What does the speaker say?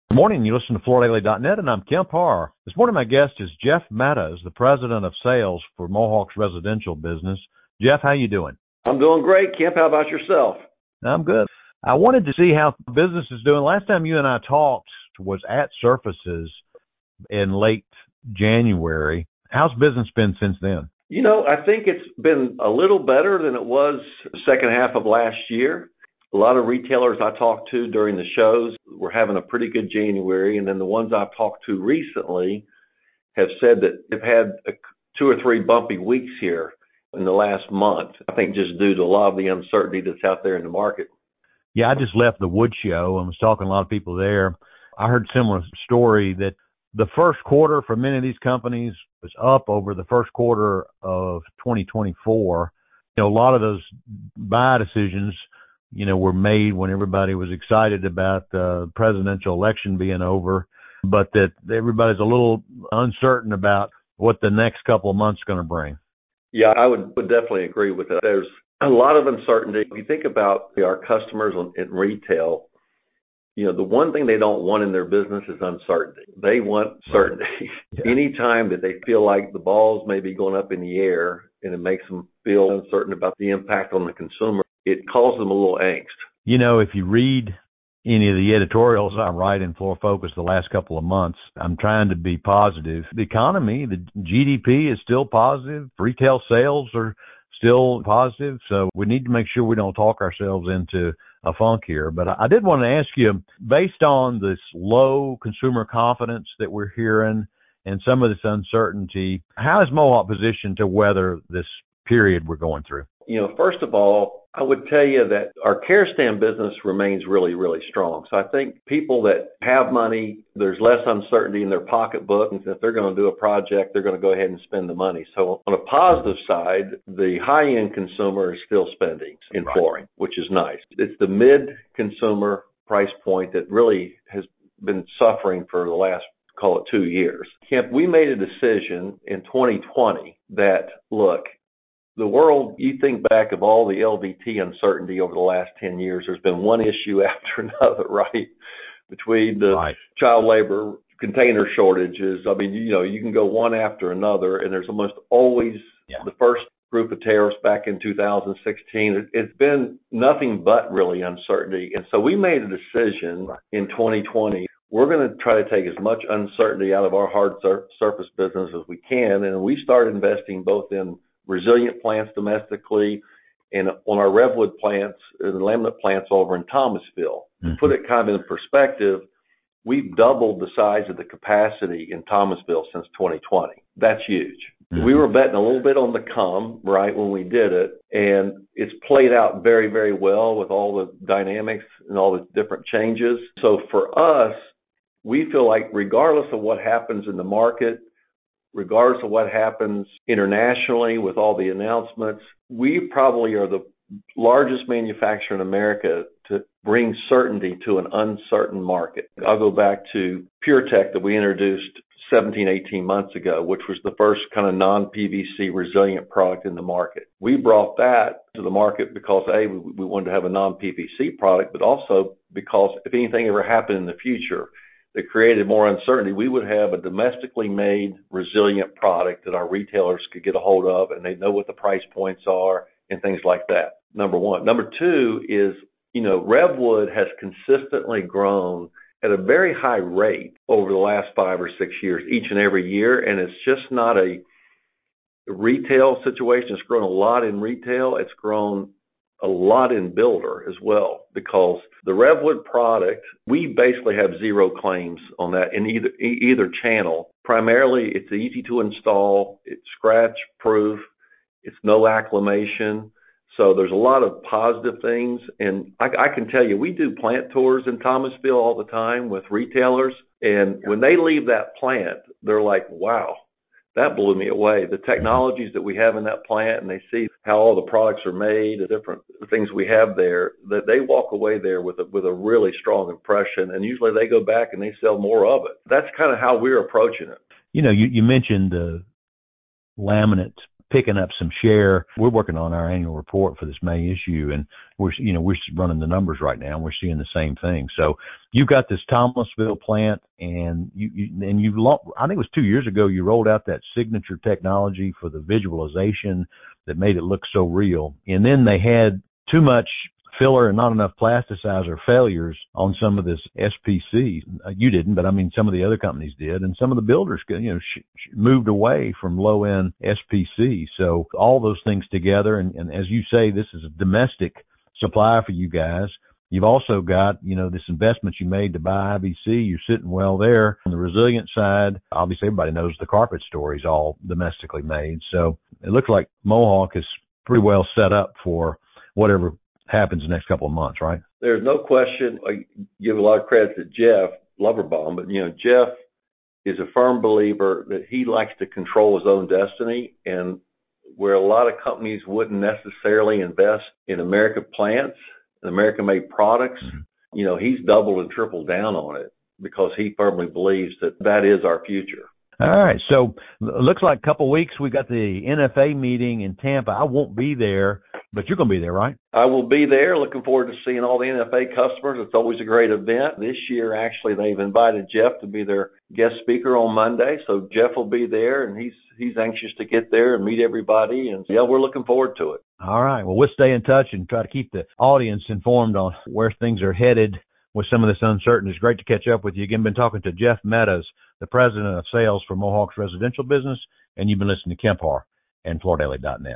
Good morning. You listen to FloorDaily.net, and I'm Kemp Harr. This morning, my guest is Jeff Mattes, the president of sales for Mohawk's residential business. Jeff, how you doing? I'm doing great, Kemp. How about yourself? I'm good. I wanted to see how business is doing. Last time you and I talked was at Surfaces in late January. How's business been since then? You know, I think it's been a little better than it was the second half of last year. A lot of retailers I talked to during the shows were having a pretty good January, and then the ones I've talked to recently have said that they've had 2 or 3 bumpy weeks here in the last month. I think just due to a lot of the uncertainty that's out there in the market. Yeah, I just left the wood show and was talking to a lot of people there. I heard a similar story that the first quarter for many of these companies was up over the first quarter of 2024. You know, a lot of those buy decisions, were made when everybody was excited about the presidential election being over, but that everybody's a little uncertain about what the next couple of months are going to bring. Yeah, I would definitely agree with that. There's a lot of uncertainty. If you think about our customers in retail, the one thing they don't want in their business is uncertainty. They want certainty. Yeah. Anytime that they feel like the balls may be going up in the air and it makes them feel uncertain about the impact on the consumer, it causes them a little angst. If you read any of the editorials I write in Floor Focus the last couple of months, I'm trying to be positive. The economy, the GDP is still positive. Retail sales are still positive. So we need to make sure we don't talk ourselves into a funk here. But I did want to ask you, based on this low consumer confidence that we're hearing and some of this uncertainty, how is Mohawk positioned to weather this period we're going through? First of all, I would tell you that our Karastan business remains really, really strong. So I think people that have money, there's less uncertainty in their pocketbook. And if they're going to do a project, they're going to go ahead and spend the money. So on a positive side, the high-end consumer is still spending in flooring, which is nice. It's the mid-consumer price point that really has been suffering for the last, call it 2 years. Kemp, we made a decision in 2020 that, look, the world, you think back of all the LVT uncertainty over the last 10 years, there's been one issue after another, right? Between the child labor, container shortages. I mean, you can go one after another, and there's almost always the first group of tariffs back in 2016. It's been nothing but really uncertainty. And so we made a decision in 2020. We're going to try to take as much uncertainty out of our hard surface business as we can. And we started investing both in resilient plants domestically and on our Revwood plants and laminate plants over in Thomasville. To put it kind of in perspective, we've doubled the size of the capacity in Thomasville since 2020. That's huge. We were betting a little bit on the come, right, when we did it, and it's played out very, very well with all the dynamics and all the different changes. So for us, we feel like regardless of what happens in the market, regardless of what happens internationally with all the announcements, we probably are the largest manufacturer in America to bring certainty to an uncertain market. I'll go back to PureTech that we introduced 17, 18 months ago, which was the first kind of non-PVC resilient product in the market. We brought that to the market because, A, we wanted to have a non-PVC product, but also because if anything ever happened in the future that created more uncertainty, we would have a domestically made resilient product that our retailers could get a hold of, and they know what the price points are and things like that. Number one. Number two is, Revwood has consistently grown at a very high rate over the last 5 or 6 years, each and every year, and it's just not a retail situation. It's grown a lot in retail. It's grown a lot in builder as well, because the Revwood product, we basically have zero claims on that in either channel. Primarily, it's easy to install, it's scratch proof, it's no acclimation. So there's a lot of positive things. And I can tell you, we do plant tours in Thomasville all the time with retailers. And when they leave that plant, they're like, wow, that blew me away. The technologies that we have in that plant, and they see how all the products are made, the different things we have there, that they walk away there with a really strong impression. And usually they go back and they sell more of it. That's kind of how we're approaching it. You mentioned the laminate picking up some share. We're working on our annual report for this May issue, and we're running the numbers right now, and we're seeing the same thing. So you've got this Thomasville plant, and I think it was 2 years ago you rolled out that signature technology for the visualization that made it look so real. And then they had too much filler and not enough plasticizer failures on some of this SPC. You didn't, but I mean some of the other companies did, and some of the builders, moved away from low end SPC. So all those things together, and as you say, this is a domestic supply for you guys. You've also got, this investment you made to buy IBC. You're sitting well there. On the resilient side, obviously everybody knows the carpet story is all domestically made. So it looks like Mohawk is pretty well set up for whatever happens the next couple of months, right? There's no question. I give a lot of credit to Jeff Loverbaum, but Jeff is a firm believer that he likes to control his own destiny, and where a lot of companies wouldn't necessarily invest in American plants and American-made products, he's doubled and tripled down on it because he firmly believes that is our future. All right. So it looks like a couple of weeks we got the NFA meeting in Tampa. I won't be there, but you're going to be there, right? I will be there. Looking forward to seeing all the NFA customers. It's always a great event. This year, actually, they've invited Jeff to be their guest speaker on Monday. So Jeff will be there, and he's anxious to get there and meet everybody. And we're looking forward to it. All right. Well, we'll stay in touch and try to keep the audience informed on where things are headed with some of this uncertainty. It's great to catch up with you again. Been talking to Jeff Meadows, the president of sales for Mohawk's residential business, and you've been listening to Kemp Harr and FloorDaily.net.